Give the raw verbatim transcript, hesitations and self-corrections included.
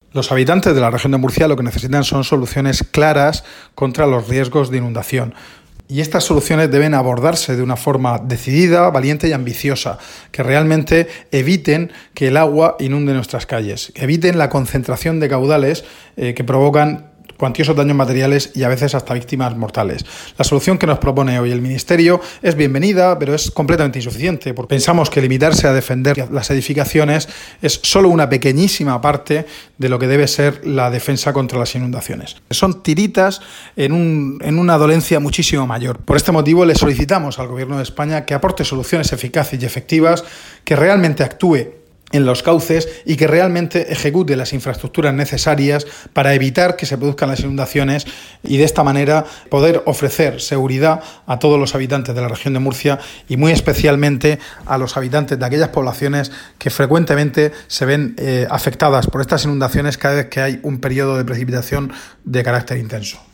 Los habitantes de la región de Murcia lo que necesitan son soluciones claras contra los riesgos de inundación. Y estas soluciones deben abordarse de una forma decidida, valiente y ambiciosa, que realmente eviten que el agua inunde nuestras calles, eviten la concentración de caudales eh, que provocan cuantiosos daños materiales y a veces hasta víctimas mortales. La solución que nos propone hoy el Ministerio es bienvenida, pero es completamente insuficiente, porque pensamos que limitarse a defender las edificaciones es solo una pequeñísima parte de lo que debe ser la defensa contra las inundaciones. Son tiritas en, un, en una dolencia muchísimo mayor. Por este motivo le solicitamos al Gobierno de España que aporte soluciones eficaces y efectivas, que realmente actúe en los cauces y que realmente ejecute las infraestructuras necesarias para evitar que se produzcan las inundaciones y de esta manera poder ofrecer seguridad a todos los habitantes de la región de Murcia y muy especialmente a los habitantes de aquellas poblaciones que frecuentemente se ven eh, afectadas por estas inundaciones cada vez que hay un periodo de precipitación de carácter intenso.